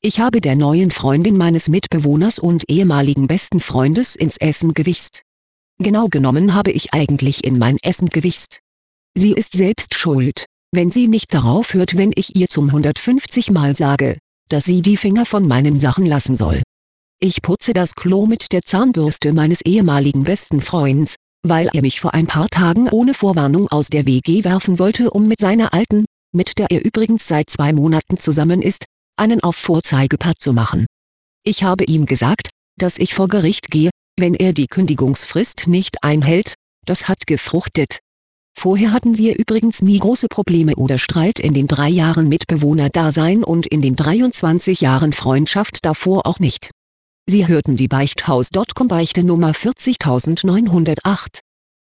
Ich habe der neuen Freundin meines Mitbewohners und ehemaligen besten Freundes ins Essen gewichst. Genau genommen habe ich eigentlich in mein Essen gewichst. Sie ist selbst schuld, wenn sie nicht darauf hört, wenn ich ihr zum 150 Mal sage, dass sie die Finger von meinen Sachen lassen soll. Ich putze das Klo mit der Zahnbürste meines ehemaligen besten Freunds, weil er mich vor ein paar Tagen ohne Vorwarnung aus der WG werfen wollte, um mit seiner Alten, mit der er übrigens seit 2 Monaten zusammen ist, einen auf Vorzeigepaar zu machen. Ich habe ihm gesagt, dass ich vor Gericht gehe, wenn er die Kündigungsfrist nicht einhält. Das hat gefruchtet. Vorher hatten wir übrigens nie große Probleme oder Streit in den 3 Jahren Mitbewohnerdasein und in den 23 Jahren Freundschaft davor auch nicht. Sie hörten die Beichthaus.com Beichte Nummer 40908.